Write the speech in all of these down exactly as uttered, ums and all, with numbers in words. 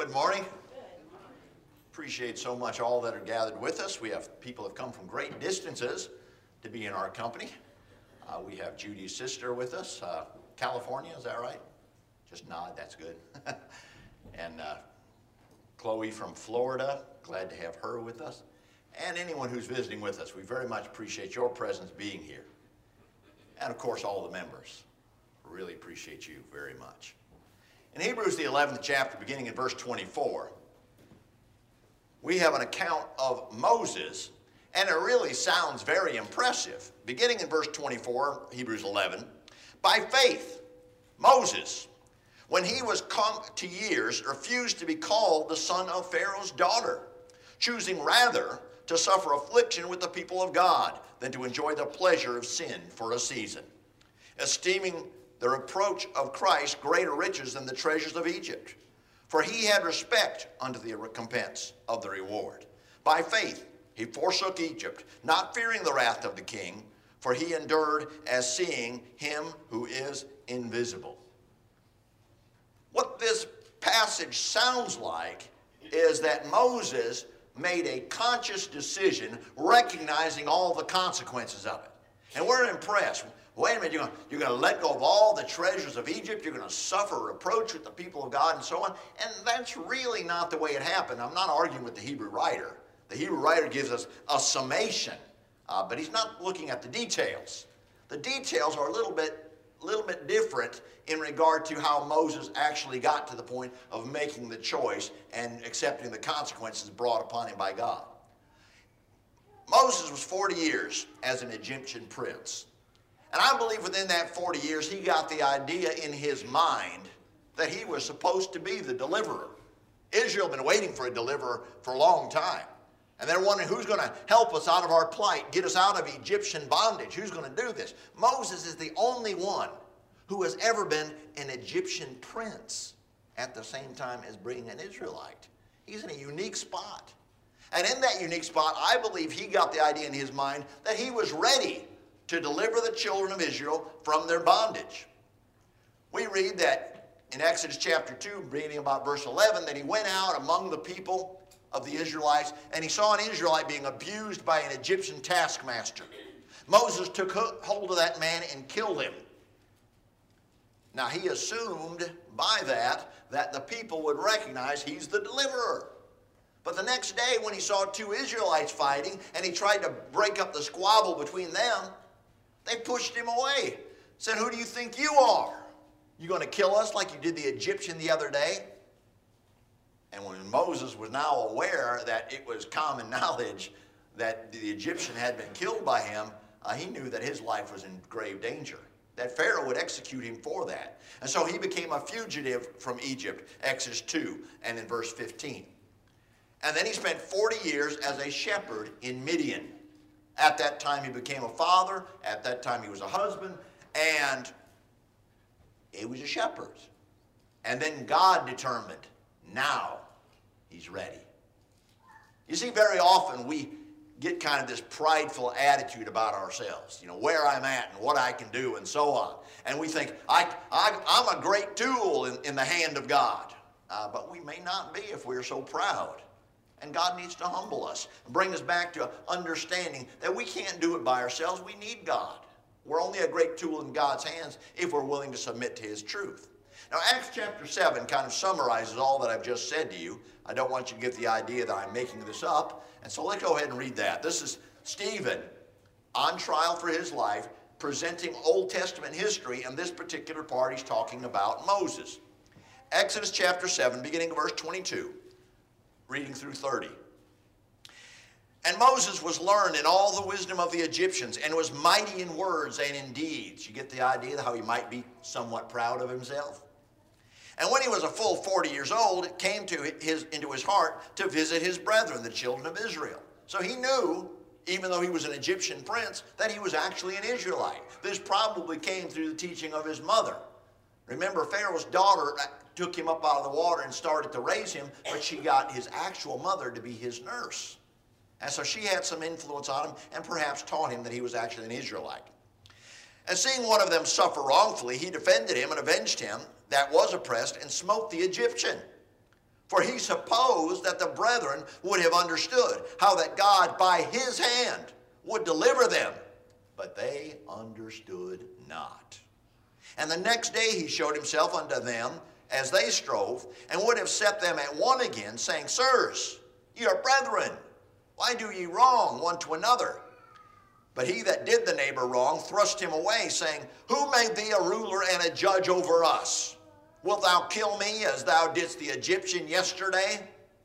Good morning. Appreciate so much all that are gathered with us. We have people have come from great distances to be in our company. Uh, we have Judy's sister with us, uh, California, is that right? Just nod, that's good. and uh, Chloe from Florida, glad to have her with us. And anyone who's visiting with us, we very much appreciate your presence being here. And of course, all the members. Really appreciate you very much. In Hebrews, the eleventh chapter, beginning in verse twenty-four, we have an account of Moses, and it really sounds very impressive. Beginning in verse twenty-four, Hebrews eleven, by faith, Moses, when he was come to years, refused to be called the son of Pharaoh's daughter, choosing rather to suffer affliction with the people of God than to enjoy the pleasure of sin for a season, esteeming the reproach of Christ greater riches than the treasures of Egypt. For he had respect unto the recompense of the reward. By faith he forsook Egypt, not fearing the wrath of the king, for he endured as seeing him who is invisible. What this passage sounds like is that Moses made a conscious decision recognizing all the consequences of it. And we're impressed. Wait a minute, you're going, you're going to let go of all the treasures of Egypt, you're going to suffer reproach with the people of God and so on, and that's really not the way it happened. I'm not arguing with the Hebrew writer. The Hebrew writer gives us a summation, uh, but he's not looking at the details. The details are a little bit, little bit different in regard to how Moses actually got to the point of making the choice and accepting the consequences brought upon him by God. Moses was forty years as an Egyptian prince. And I believe within that forty years, he got the idea in his mind that he was supposed to be the deliverer. Israel had been waiting for a deliverer for a long time. And they're wondering who's going to help us out of our plight, get us out of Egyptian bondage. Who's going to do this? Moses is the only one who has ever been an Egyptian prince at the same time as being an Israelite. He's in a unique spot. And in that unique spot, I believe he got the idea in his mind that he was ready to deliver the children of Israel from their bondage. We read that in Exodus chapter two, reading about verse eleven, that he went out among the people of the Israelites, and he saw an Israelite being abused by an Egyptian taskmaster. Moses took hold of that man and killed him. Now he assumed by that that the people would recognize he's the deliverer. But the next day when he saw two Israelites fighting and he tried to break up the squabble between them, they pushed him away. Said, who do you think you are? You going to kill us like you did the Egyptian the other day? And when Moses was now aware that it was common knowledge that the Egyptian had been killed by him, uh, he knew that his life was in grave danger, that Pharaoh would execute him for that. And so he became a fugitive from Egypt, Exodus two and in verse fifteen. And then he spent forty years as a shepherd in Midian. At that time he became a father, at that time he was a husband, and he was a shepherd. And then God determined, now he's ready. You see, very often we get kind of this prideful attitude about ourselves, you know, where I'm at and what I can do and so on. And we think, I, I, I'm a great tool in, in the hand of God. Uh, but we may not be if we're so proud. And God needs to humble us and bring us back to understanding that we can't do it by ourselves. We need God. We're only a great tool in God's hands if we're willing to submit to his truth. Now, Acts chapter seven kind of summarizes all that I've just said to you. I don't want you to get the idea that I'm making this up. And so let's go ahead and read that. This is Stephen on trial for his life, presenting Old Testament history, and this particular part he's talking about Moses. Exodus chapter seven, beginning of verse twenty-two. Reading through thirty. And Moses was learned in all the wisdom of the Egyptians and was mighty in words and in deeds. You get the idea of how he might be somewhat proud of himself? And when he was a full forty years old, it came to his, into his heart to visit his brethren, the children of Israel. So he knew, even though he was an Egyptian prince, that he was actually an Israelite. This probably came through the teaching of his mother. Remember, Pharaoh's daughter took him up out of the water and started to raise him, but she got his actual mother to be his nurse. And so she had some influence on him and perhaps taught him that he was actually an Israelite. And seeing one of them suffer wrongfully, he defended him and avenged him that was oppressed and smote the Egyptian. For he supposed that the brethren would have understood how that God by his hand would deliver them. But they understood not. And the next day he showed himself unto them as they strove, and would have set them at one again, saying, Sirs, ye are brethren, why do ye wrong one to another? But he that did the neighbor wrong thrust him away, saying, Who made thee a ruler and a judge over us? Wilt thou kill me as thou didst the Egyptian yesterday?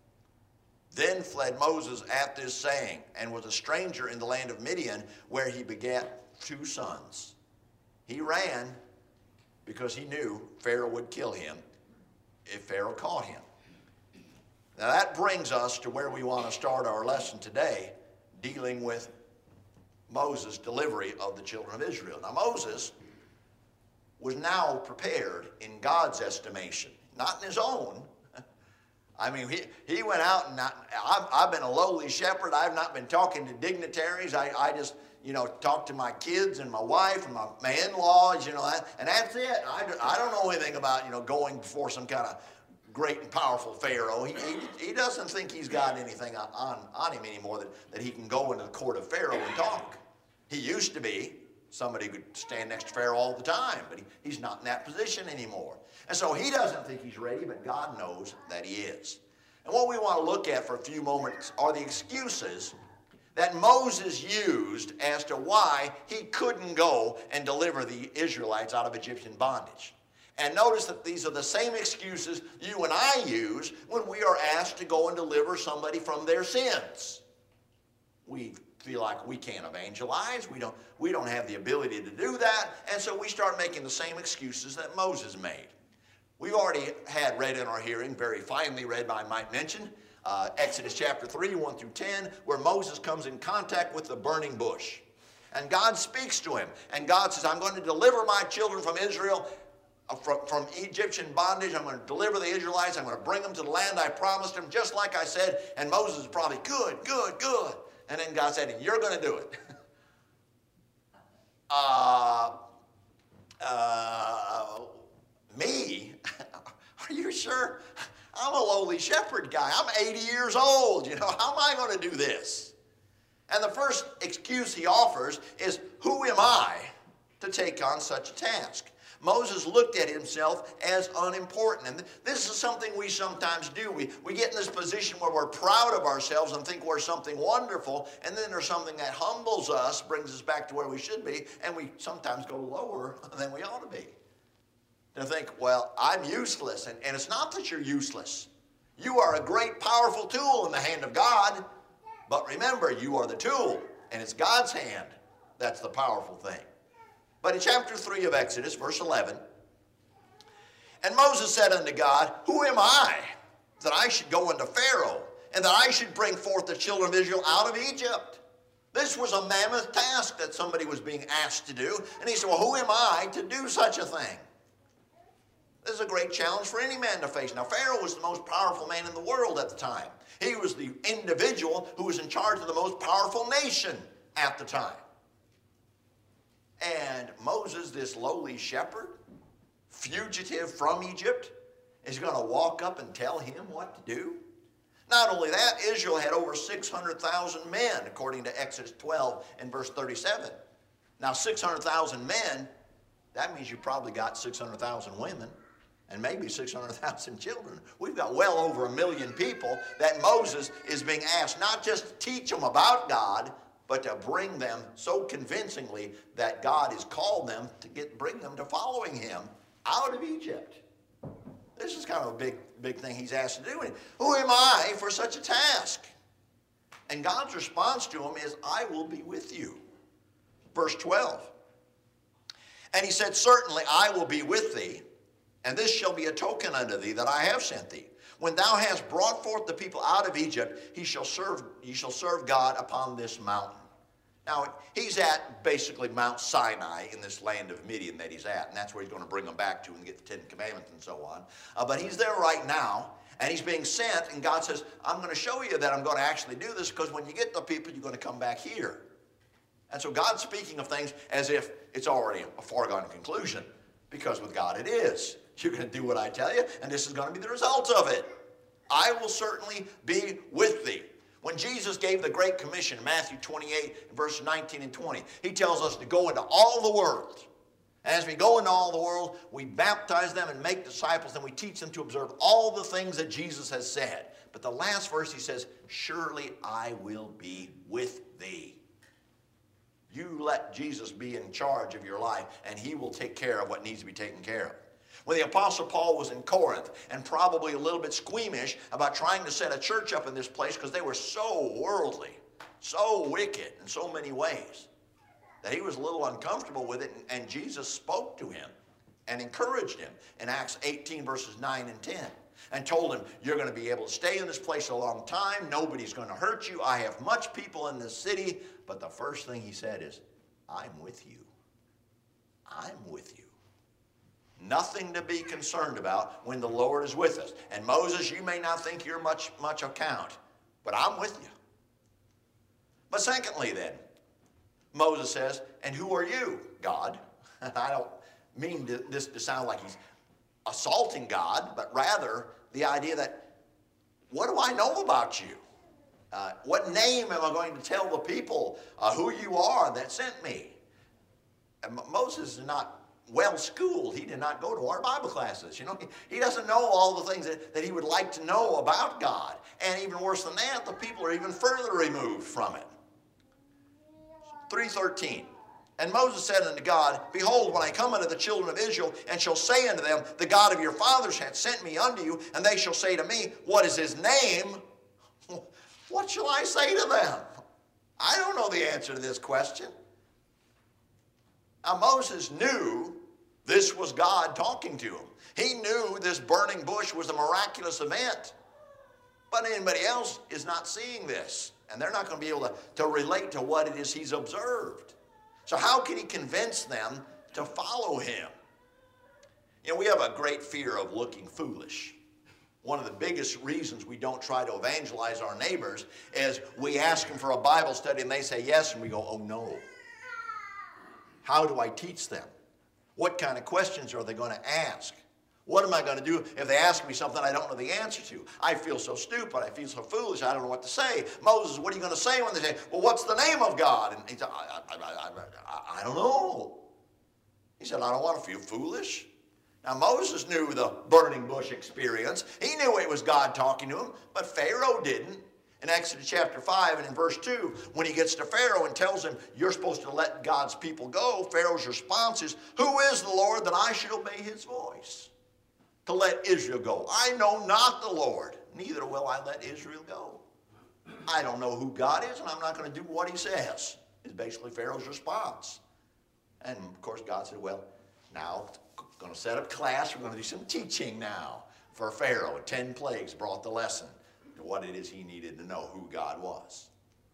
Then fled Moses at this saying, and was a stranger in the land of Midian, where he begat two sons. He ran because he knew Pharaoh would kill him if Pharaoh caught him. Now that brings us to where we want to start our lesson today, dealing with Moses' delivery of the children of Israel. Now Moses was now prepared in God's estimation, not in his own. I mean, he, he went out, and I, I've, I've been a lowly shepherd. I've not been talking to dignitaries. I, I just, you know, talk to my kids and my wife and my, my in-laws, you know, and that's it. I, I don't know anything about, you know, going before some kind of great and powerful Pharaoh. He, he, he doesn't think he's got anything on, on him anymore that, that he can go into the court of Pharaoh and talk. He used to be. Somebody could stand next to Pharaoh all the time, but he, he's not in that position anymore. And so he doesn't think he's ready, but God knows that he is. And what we want to look at for a few moments are the excuses that Moses used as to why he couldn't go and deliver the Israelites out of Egyptian bondage. And notice that these are the same excuses you and I use when we are asked to go and deliver somebody from their sins. We feel like we can't evangelize. We don't, we don't have the ability to do that. And so we start making the same excuses that Moses made. We've already had read in our hearing, very finely read, I might mention, uh, Exodus chapter three, one through ten, where Moses comes in contact with the burning bush. And God speaks to him. And God says, I'm going to deliver my children from Israel, uh, from, from Egyptian bondage. I'm going to deliver the Israelites. I'm going to bring them to the land I promised them, just like I said. And Moses is probably, good, good, good. And then God said, you're going to do it. uh, uh, me? Are you sure? I'm a lowly shepherd guy. I'm eighty years old. You know, how am I going to do this? And the first excuse he offers is, who am I to take on such a task? Moses looked at himself as unimportant. And this is something we sometimes do. We, we get in this position where we're proud of ourselves and think we're something wonderful, and then there's something that humbles us, brings us back to where we should be, and we sometimes go lower than we ought to be. To think, well, I'm useless. And, and it's not that you're useless. You are a great, powerful tool in the hand of God. But remember, you are the tool, and it's God's hand that's the powerful thing. But in chapter three of Exodus, verse eleven, and Moses said unto God, who am I that I should go unto Pharaoh, and that I should bring forth the children of Israel out of Egypt? This was a mammoth task that somebody was being asked to do. And he said, well, who am I to do such a thing? This is a great challenge for any man to face. Now, Pharaoh was the most powerful man in the world at the time. He was the individual who was in charge of the most powerful nation at the time. And Moses, this lowly shepherd, fugitive from Egypt, is going to walk up and tell him what to do? Not only that, Israel had over six hundred thousand men, according to Exodus twelve and verse thirty-seven. Now, six hundred thousand men, that means you probably got six hundred thousand women and maybe six hundred thousand children. We've got well over a million people that Moses is being asked not just to teach them about God, but to bring them so convincingly that God has called them to get, bring them to following him out of Egypt. This is kind of a big, big thing he's asked to do. And who am I for such a task? And God's response to him is, I will be with you. Verse twelve. And he said, certainly I will be with thee, and this shall be a token unto thee that I have sent thee. When thou hast brought forth the people out of Egypt, he shall serve, ye shall serve God upon this mountain. Now, he's at basically Mount Sinai in this land of Midian that he's at, and that's where he's going to bring them back to and get the Ten Commandments and so on. Uh, but he's there right now, and he's being sent, and God says, I'm going to show you that I'm going to actually do this, because when you get the people, you're going to come back here. And so God's speaking of things as if it's already a foregone conclusion, because with God it is. You're going to do what I tell you, and this is going to be the result of it. I will certainly be with thee. When Jesus gave the Great Commission, Matthew twenty-eight, verses nineteen and twenty, he tells us to go into all the world. And as we go into all the world, we baptize them and make disciples, and we teach them to observe all the things that Jesus has said. But the last verse he says, surely I will be with thee. You let Jesus be in charge of your life, and he will take care of what needs to be taken care of. When the Apostle Paul was in Corinth and probably a little bit squeamish about trying to set a church up in this place because they were so worldly, so wicked in so many ways, that he was a little uncomfortable with it, and, and Jesus spoke to him and encouraged him in Acts eighteen, verses nine and ten, and told him, you're going to be able to stay in this place a long time. Nobody's going to hurt you. I have much people in this city. But the first thing he said is, I'm with you. I'm with you. Nothing to be concerned about when the Lord is with us. And Moses, you may not think you're much, much account, but I'm with you. But secondly then, Moses says, and who are you, God? And I don't mean to, this to sound like he's assaulting God, but rather the idea that, what do I know about you? Uh, what name am I going to tell the people uh, who you are that sent me? And Moses is not well schooled. He did not go to our Bible classes. You know, he, he doesn't know all the things that, that he would like to know about God. And even worse than that, the people are even further removed from it. three thirteen. And Moses said unto God, behold, when I come unto the children of Israel, and shall say unto them, the God of your fathers hath sent me unto you, and they shall say to me, what is his name? What shall I say to them? I don't know the answer to this question. Now Moses knew this was God talking to him. He knew this burning bush was a miraculous event. But anybody else is not seeing this. And they're not going to be able to, to relate to what it is he's observed. So how can he convince them to follow him? You know, we have a great fear of looking foolish. One of the biggest reasons we don't try to evangelize our neighbors is we ask them for a Bible study and they say yes, and we go, oh no. How do I teach them? What kind of questions are they going to ask? What am I going to do if they ask me something I don't know the answer to? I feel so stupid. I feel so foolish. I don't know what to say. Moses, what are you going to say when they say, well, what's the name of God? And he said, I, I, I, I, I don't know. He said, I don't want to feel foolish. Now, Moses knew the burning bush experience. He knew it was God talking to him, but Pharaoh didn't. In Exodus chapter five and in verse two, when he gets to Pharaoh and tells him, you're supposed to let God's people go, Pharaoh's response is, who is the Lord that I should obey his voice to let Israel go? I know not the Lord, neither will I let Israel go. I don't know who God is, and I'm not going to do what he says, is basically Pharaoh's response. And, of course, God said, well, now going to set up class. We're going to do some teaching now for Pharaoh. Ten plagues brought the lesson to what it is he needed to know who God was.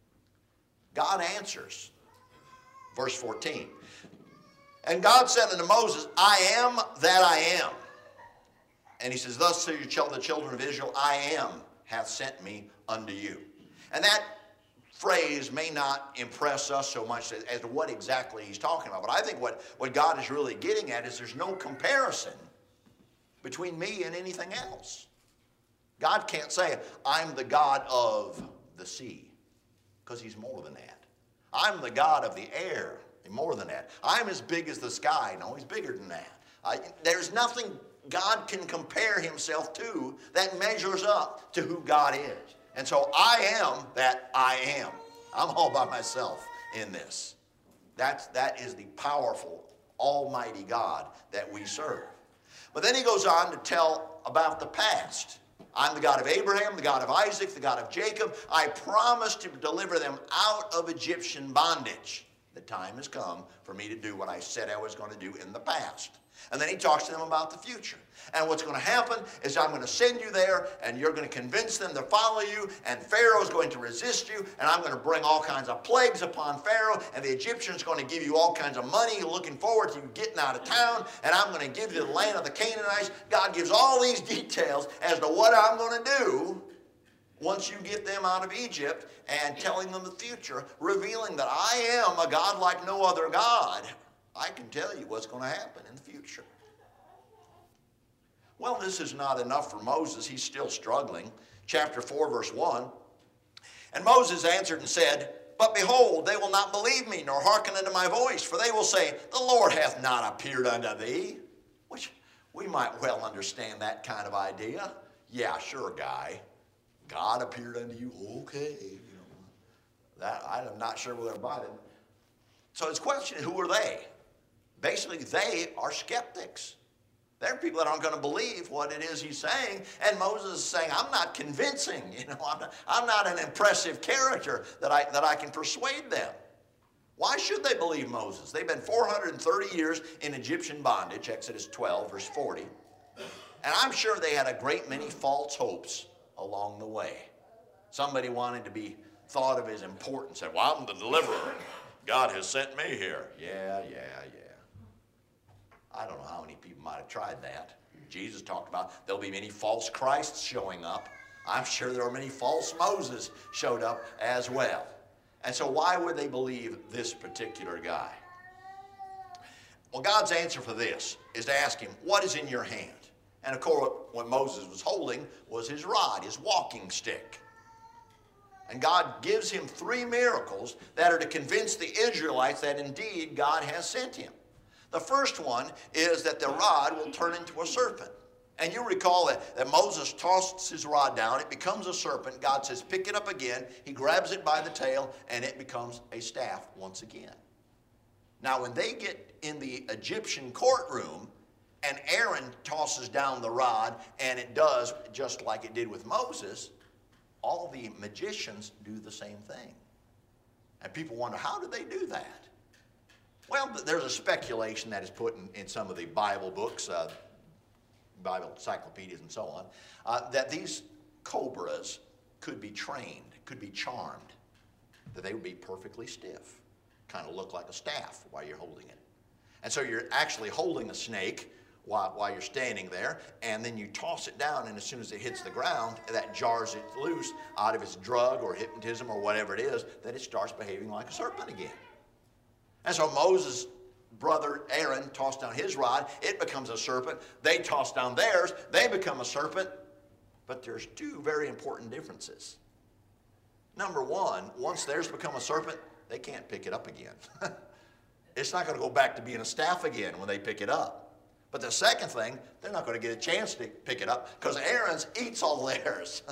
God answers. Verse fourteen. And God said unto Moses, I am that I am. And he says, thus say you the children of Israel, I am hath sent me unto you. And that phrase may not impress us so much as, as to what exactly he's talking about. But I think what, what God is really getting at is there's no comparison between me and anything else. God can't say, I'm the God of the sea, because he's more than that. I'm the God of the air, more than that. I'm as big as the sky. No, he's bigger than that. I, there's nothing God can compare himself to that measures up to who God is. And so I am that I am. I'm all by myself in this. That's, that is the powerful, almighty God that we serve. But then he goes on to tell about the past. I'm the God of Abraham, the God of Isaac, the God of Jacob. I promised to deliver them out of Egyptian bondage. The time has come for me to do what I said I was going to do in the past. And then he talks to them about the future. And what's going to happen is I'm going to send you there, and you're going to convince them to follow you, and Pharaoh's going to resist you, and I'm going to bring all kinds of plagues upon Pharaoh, and the Egyptians are going to give you all kinds of money looking forward to you getting out of town, and I'm going to give you the land of the Canaanites. God gives all these details as to what I'm going to do once you get them out of Egypt, and telling them the future, revealing that I am a God like no other God. I can tell you what's going to happen in the future. Well, this is not enough for Moses. He's still struggling. Chapter four, verse one. And Moses answered and said, But behold, they will not believe me, nor hearken unto my voice, for they will say, The Lord hath not appeared unto thee. Which we might well understand that kind of idea. Yeah, sure, guy. God appeared unto you. Okay. You know, that, I'm not sure we're going to buy it. So his question is, who are they? Basically, they are skeptics. They're people that aren't going to believe what it is he's saying. And Moses is saying, I'm not convincing. You know, I'm not, I'm not an impressive character that I, that I can persuade them. Why should they believe Moses? They've been four hundred thirty years in Egyptian bondage, Exodus twelve, verse forty. And I'm sure they had a great many false hopes along the way. Somebody wanted to be thought of as important, said, well, I'm the deliverer. God has sent me here. Yeah, yeah, yeah. I don't know how many people might have tried that. Jesus talked about there'll be many false Christs showing up. I'm sure there are many false Moses showed up as well. And so why would they believe this particular guy? Well, God's answer for this is to ask him, what is in your hand? And of course, what Moses was holding was his rod, his walking stick. And God gives him three miracles that are to convince the Israelites that indeed God has sent him. The first one is that the rod will turn into a serpent. And you recall that, that Moses tosses his rod down, it becomes a serpent. God says, pick it up again. He grabs it by the tail, and it becomes a staff once again. Now, when they get in the Egyptian courtroom, and Aaron tosses down the rod, and it does just like it did with Moses, all the magicians do the same thing. And people wonder, how did they do that? Well, there's a speculation that is put in, in some of the Bible books, uh, Bible encyclopedias and so on, uh, that these cobras could be trained, could be charmed, that they would be perfectly stiff, kind of look like a staff while you're holding it. And so you're actually holding a snake while, while you're standing there, and then you toss it down, and as soon as it hits the ground, that jars it loose out of its drug or hypnotism or whatever it is, that it starts behaving like a serpent again. And so Moses' brother Aaron tossed down his rod, it becomes a serpent. They toss down theirs, they become a serpent. But there's two very important differences. Number one, once theirs become a serpent, they can't pick it up again. It's not going to go back to being a staff again when they pick it up. But the second thing, they're not going to get a chance to pick it up because Aaron's eats all theirs.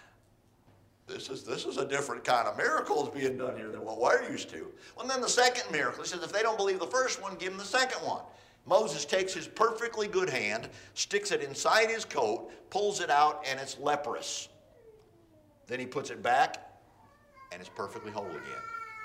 This is, this is a different kind of miracle that's being done here than what we're used to. Well, and then the second miracle, he says, if they don't believe the first one, give them the second one. Moses takes his perfectly good hand, sticks it inside his coat, pulls it out, and it's leprous. Then he puts it back, and it's perfectly whole again.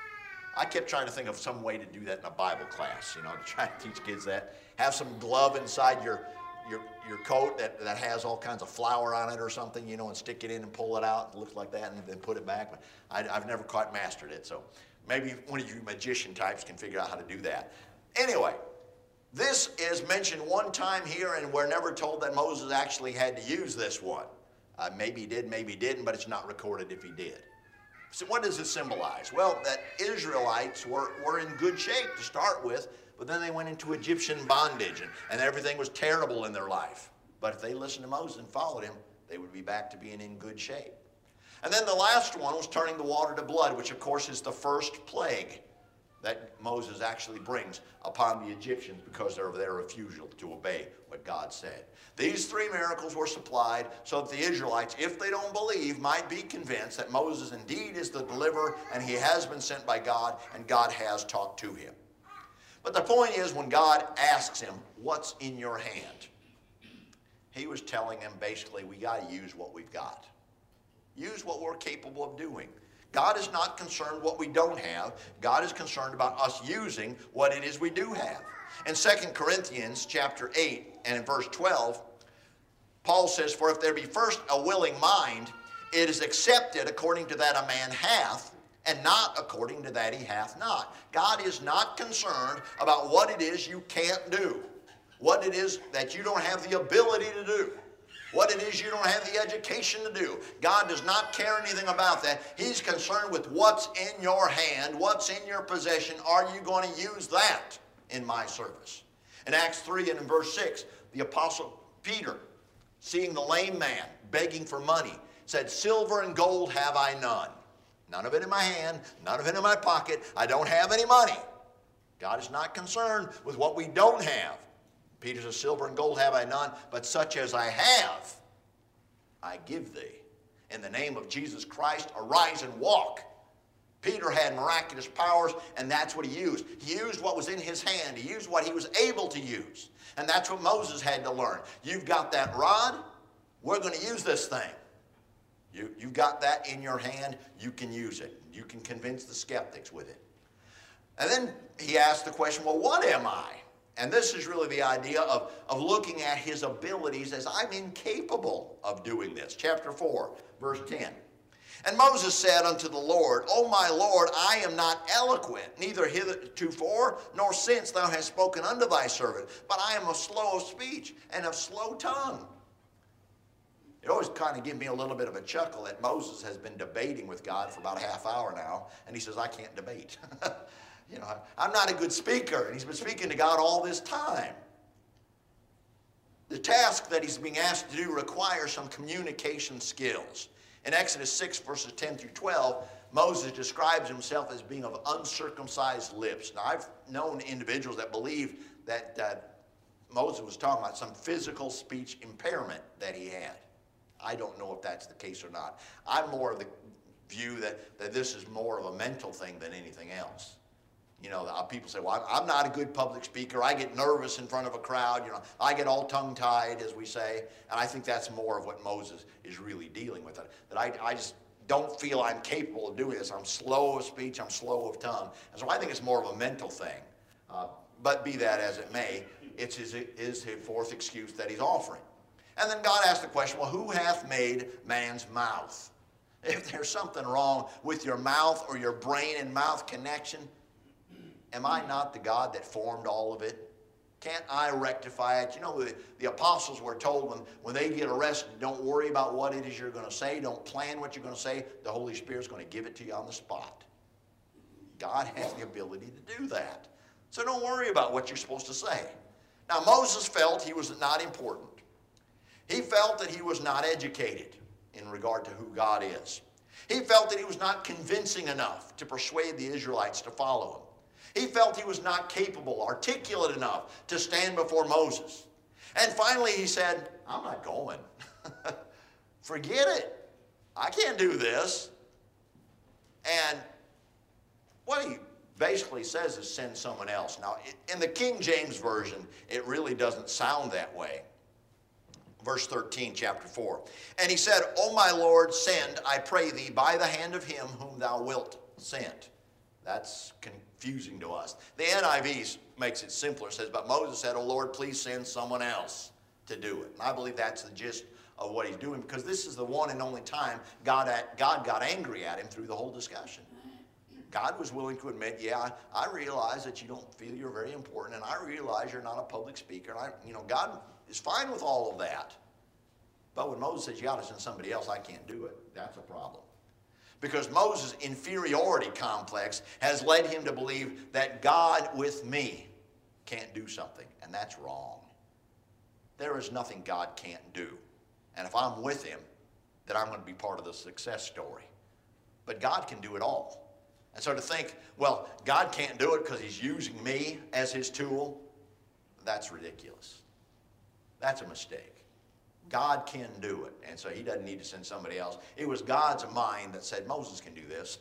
I kept trying to think of some way to do that in a Bible class, you know, to try to teach kids that. Have some glove inside your Your, your coat that, that has all kinds of flour on it or something, you know, and stick it in and pull it out. It looks like that, and then put it back. But I, I've never quite mastered it, so maybe one of you magician types can figure out how to do that. Anyway, this is mentioned one time here, and we're never told that Moses actually had to use this one. Uh, maybe he did, maybe he didn't, but it's not recorded if he did. So what does it symbolize? Well, that Israelites were, were in good shape to start with, but then they went into Egyptian bondage, and, and everything was terrible in their life. But if they listened to Moses and followed him, they would be back to being in good shape. And then the last one was turning the water to blood, which of course is the first plague that Moses actually brings upon the Egyptians because of their refusal to obey what God said. These three miracles were supplied so that the Israelites, if they don't believe, might be convinced that Moses indeed is the deliverer and he has been sent by God and God has talked to him. But the point is, when God asks him, what's in your hand? He was telling him basically, we got to use what we've got. Use what we're capable of doing. God is not concerned what we don't have. God is concerned about us using what it is we do have. In Second Corinthians chapter eight and in verse twelve, Paul says, for if there be first a willing mind, it is accepted according to that a man hath, and not according to that he hath not. God is not concerned about what it is you can't do, what it is that you don't have the ability to do, what it is you don't have the education to do. God does not care anything about that. He's concerned with what's in your hand, what's in your possession. Are you going to use that in my service? In Acts three and in verse six, the Apostle Peter seeing the lame man begging for money, said, silver and gold have I none. None of it in my hand, none of it in my pocket. I don't have any money. God is not concerned with what we don't have. Peter says, silver and gold have I none, but such as I have, I give thee. In the name of Jesus Christ, arise and walk. Peter had miraculous powers, and that's what he used. He used what was in his hand. He used what he was able to use. And that's what Moses had to learn. You've got that rod. We're going to use this thing. You, you've got that in your hand. You can use it. You can convince the skeptics with it. And then he asked the question, well, what am I? And this is really the idea of, of looking at his abilities as I'm incapable of doing this. Chapter four, verse ten. And Moses said unto the Lord, O my Lord, I am not eloquent, neither heretofore nor since thou hast spoken unto thy servant, but I am of slow of speech and of slow tongue. It always kind of gives me a little bit of a chuckle that Moses has been debating with God for about a half hour now, and he says, I can't debate. You know, I'm not a good speaker, and he's been speaking to God all this time. The task that he's being asked to do requires some communication skills. In Exodus six, verses ten through twelve, Moses describes himself as being of uncircumcised lips. Now, I've known individuals that believe that uh, Moses was talking about some physical speech impairment that he had. I don't know if that's the case or not. I'm more of the view that, that this is more of a mental thing than anything else. You know, people say, well, I'm not a good public speaker. I get nervous in front of a crowd. You know, I get all tongue-tied, as we say. And I think that's more of what Moses is really dealing with. That I, I just don't feel I'm capable of doing this. I'm slow of speech. I'm slow of tongue. And so I think it's more of a mental thing. Uh, but be that as it may, it's his, his fourth excuse that he's offering. And then God asked the question, well, who hath made man's mouth? If there's something wrong with your mouth or your brain and mouth connection, am I not the God that formed all of it? Can't I rectify it? You know, the, the apostles were told when, when they get arrested, don't worry about what it is you're going to say. Don't plan what you're going to say. The Holy Spirit's going to give it to you on the spot. God has the ability to do that. So don't worry about what you're supposed to say. Now, Moses felt he was not important. He felt that he was not educated in regard to who God is. He felt that he was not convincing enough to persuade the Israelites to follow him. He felt he was not capable, articulate enough to stand before Moses. And finally he said, I'm not going. Forget it. I can't do this. And what he basically says is send someone else. Now, in the King James Version, it really doesn't sound that way. Verse thirteen, chapter four. And he said, O my Lord, send, I pray thee, by the hand of him whom thou wilt send. That's confusing to us. The N I V makes it simpler. It says, but Moses said, O Lord, please send someone else to do it. And I believe that's the gist of what he's doing, because this is the one and only time God, God got angry at him through the whole discussion. God was willing to admit, yeah, I, I realize that you don't feel you're very important, and I realize you're not a public speaker. And I, you know, God is fine with all of that. But when Moses says, you got to send somebody else, I can't do it, that's a problem. Because Moses' inferiority complex has led him to believe that God with me can't do something, and that's wrong. There is nothing God can't do. And if I'm with him, then I'm going to be part of the success story. But God can do it all. And so to think, well, God can't do it because he's using me as his tool, that's ridiculous. That's a mistake. God can do it, and so he doesn't need to send somebody else. It was God's mind that said, Moses can do this.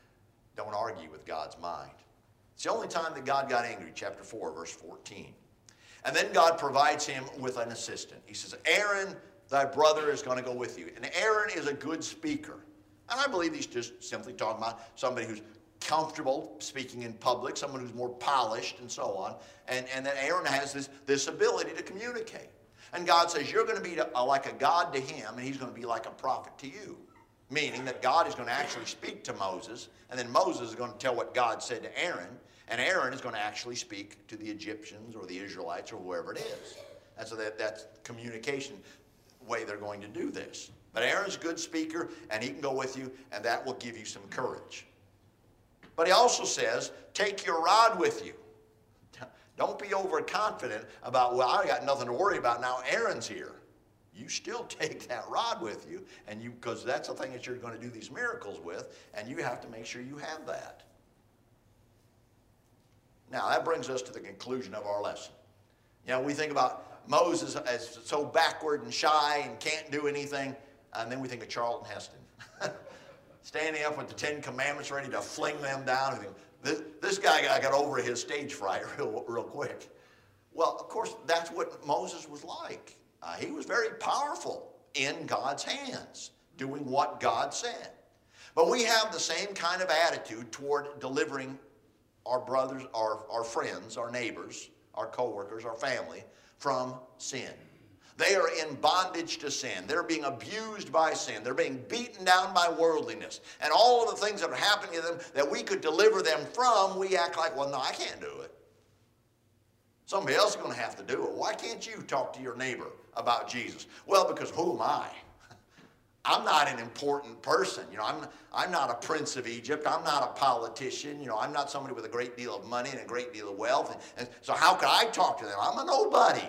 Don't argue with God's mind. It's the only time that God got angry, chapter four, verse fourteen. And then God provides him with an assistant. He says, Aaron, thy brother is going to go with you. And Aaron is a good speaker. And I believe he's just simply talking about somebody who's comfortable speaking in public, someone who's more polished and so on. And, and that Aaron has this, this ability to communicate. And God says, you're going to be a, like a God to him, and he's going to be like a prophet to you. Meaning that God is going to actually speak to Moses, and then Moses is going to tell what God said to Aaron, and Aaron is going to actually speak to the Egyptians or the Israelites or whoever it is. And so that, that's communication way they're going to do this. But Aaron's a good speaker, and he can go with you, and that will give you some courage. But he also says, take your rod with you. Don't be overconfident about, well, I got nothing to worry about now. Aaron's here. you still take that rod with you, and you, because that's the thing that you're going to do these miracles with, and you have to make sure you have that. Now, that brings us to the conclusion of our lesson. You know, we think about Moses as so backward and shy and can't do anything, and then we think of Charlton Heston. Standing up with the Ten Commandments ready to fling them down. This, this guy got over his stage fright real, real quick. Well, of course, that's what Moses was like. Uh, he was very powerful in God's hands, doing what God said. But we have the same kind of attitude toward delivering our brothers, our, our friends, our neighbors, our co-workers, our family from sin. They are in bondage to sin. They're being abused by sin. They're being beaten down by worldliness. And all of the things that are happening to them that we could deliver them from, we act like, well, no, I can't do it. Somebody else is going to have to do it. Why can't you talk to your neighbor about Jesus? Well, because who am I? I'm not an important person. You know, I'm, I'm not a prince of Egypt. I'm not a politician. You know, I'm not somebody with a great deal of money and a great deal of wealth. And, and so how can I talk to them? I'm a nobody.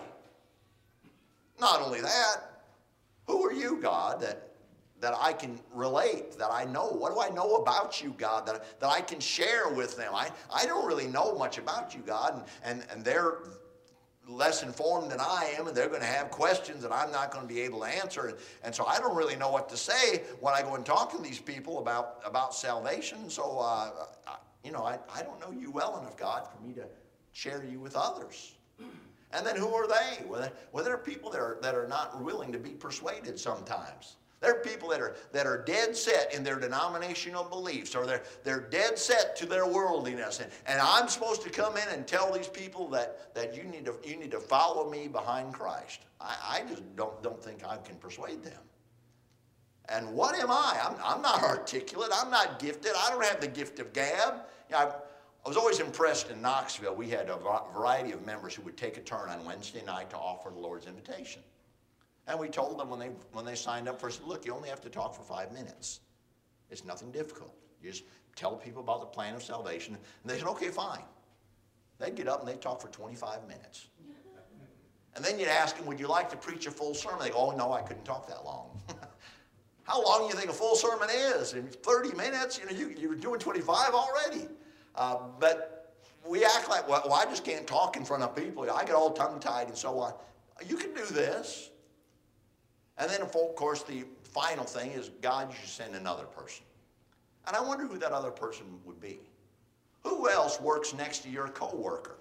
Not only that, who are you, God, that, that I can relate, that I know? What do I know about you, God, that, that I can share with them? I, I don't really know much about you, God, and, and, and they're less informed than I am, and they're going to have questions that I'm not going to be able to answer. And, and so I don't really know what to say when I go and talk to these people about, about salvation. So, uh, I, you know, I, I don't know you well enough, God, for me to share you with others. And then who are they? Well, well there are people that are, that are not willing to be persuaded sometimes. There are people that are, that are dead set in their denominational beliefs, or they're, they're dead set to their worldliness. And, and I'm supposed to come in and tell these people that, that you, need to, you need to follow me behind Christ. I, I just don't, don't think I can persuade them. And what am I? I'm, I'm not articulate. I'm not gifted. I don't have the gift of gab. You know, I, I was always impressed in Knoxville. We had a variety of members who would take a turn on Wednesday night to offer the Lord's invitation. And we told them when they, when they signed up for us, look, you only have to talk for five minutes. It's nothing difficult. You just tell people about the plan of salvation. And they said, okay, fine. They'd get up and they'd talk for twenty-five minutes. And then you'd ask them, would you like to preach a full sermon? They go, oh, no, I couldn't talk that long. How long do you think a full sermon is? In thirty minutes? You know, you, you're doing twenty-five already. Uh, but we act like, well, well, I just can't talk in front of people. I get all tongue-tied and so on. You can do this. And then, of course, the final thing is God, you should send another person. And I wonder who that other person would be. Who else works next to your coworker?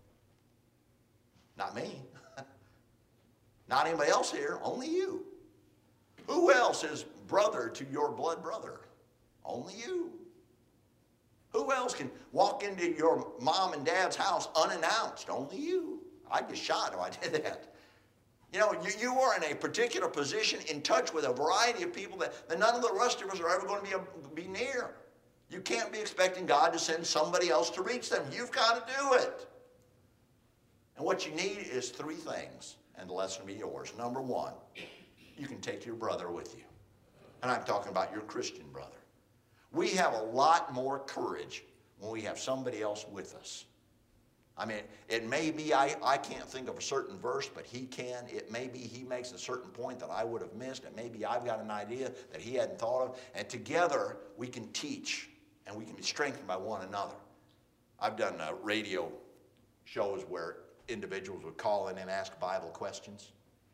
Not me. Not anybody else here, only you. Who else is brother to your blood brother? Only you. Who else can walk into your mom and dad's house unannounced? Only you. I'd get shot if I did that. You know, you, you are in a particular position in touch with a variety of people that, that none of the rest of us are ever going to be, be near. You can't be expecting God to send somebody else to reach them. You've got to do it. And what you need is three things, and the lesson will be yours. Number one, you can take your brother with you. And I'm talking about your Christian brother. We have a lot more courage when we have somebody else with us. I mean, it may be I, I can't think of a certain verse, but he can. It may be he makes a certain point that I would have missed, and maybe I've got an idea that he hadn't thought of. And together, we can teach, and we can be strengthened by one another. I've done uh, radio shows where individuals would call in and ask Bible questions.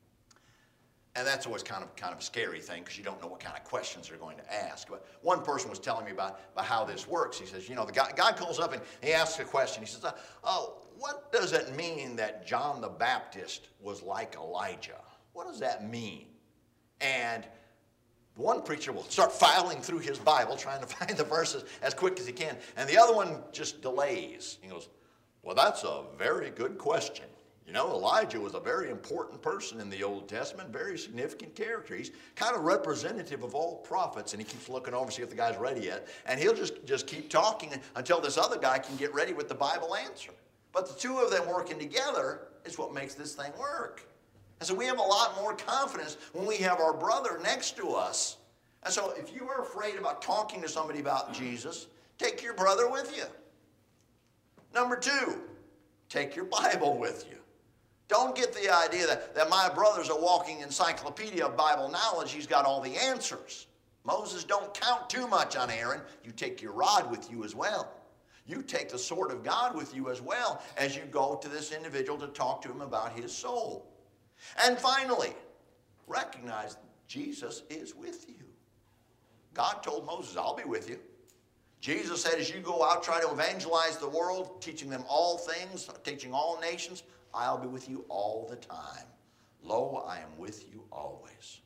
And that's always kind of, kind of a scary thing because you don't know what kind of questions they're going to ask. But one person was telling me about, about how this works. He says, you know, the guy, guy calls up and he asks a question. He says, uh, oh, what does it mean that John the Baptist was like Elijah? What does that mean? And one preacher will start filing through his Bible trying to find the verses as quick as he can. And the other one just delays. He goes, well, that's a very good question. You know, Elijah was a very important person in the Old Testament, very significant character. He's kind of representative of all prophets, and he keeps looking over to see if the guy's ready yet. And he'll just, just keep talking until this other guy can get ready with the Bible answer. But the two of them working together is what makes this thing work. And so we have a lot more confidence when we have our brother next to us. And so if you are afraid about talking to somebody about Jesus, take your brother with you. Number two, take your Bible with you. Don't get the idea that, that my brother's a walking encyclopedia of Bible knowledge. He's got all the answers. Moses don't count too much on Aaron. You take your rod with you as well. You take the sword of God with you as well as you go to this individual to talk to him about his soul. And finally, recognize Jesus is with you. God told Moses, I'll be with you. Jesus said, as you go out, try to evangelize the world, teaching them all things, teaching all nations, I'll be with you all the time. Lo, I am with you always.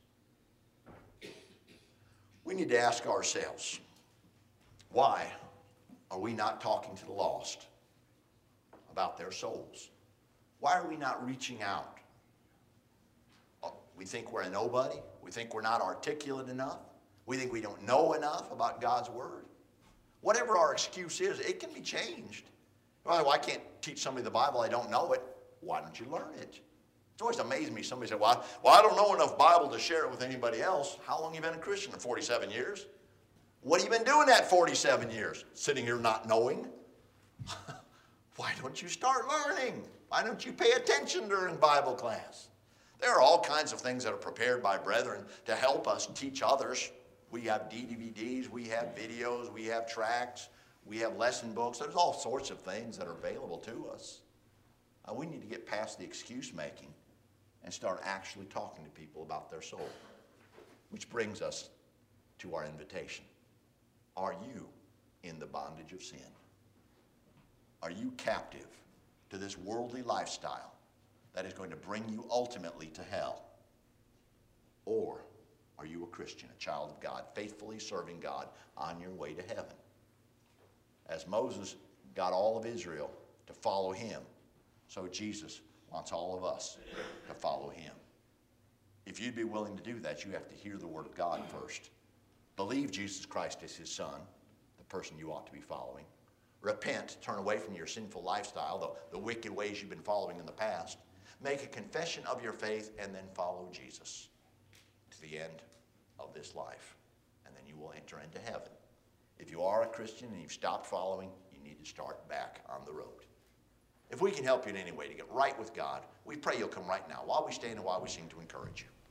We need to ask ourselves, why are we not talking to the lost about their souls? Why are we not reaching out? We think we're a nobody. We think we're not articulate enough. We think we don't know enough about God's Word. Whatever our excuse is, it can be changed. Well, I can't teach somebody the Bible, I don't know it. Why don't you learn it? It's always amazed me. Somebody said, well, I, well, I don't know enough Bible to share it with anybody else. How long have you been a Christian? forty-seven years. What have you been doing that forty-seven years? Sitting here not knowing? Why don't you start learning? Why don't you pay attention during Bible class? There are all kinds of things that are prepared by brethren to help us teach others. We have D V Ds, we have videos, we have tracts, we have lesson books. There's all sorts of things that are available to us. Uh, we need to get past the excuse making and start actually talking to people about their soul. Which brings us to our invitation. Are you in the bondage of sin? Are you captive to this worldly lifestyle that is going to bring you ultimately to hell? Or are you a Christian, a child of God, faithfully serving God on your way to heaven? As Moses got all of Israel to follow him, so Jesus wants all of us to follow him. If you'd be willing to do that, you have to hear the word of God first. Believe Jesus Christ is his son, the person you ought to be following. Repent, turn away from your sinful lifestyle, the, the wicked ways you've been following in the past. Make a confession of your faith and then follow Jesus to the end of this life. And then you will enter into heaven. If you are a Christian and you've stopped following, you need to start back on the road. If we can help you in any way to get right with God, we pray you'll come right now while we stand and while we seem to encourage you.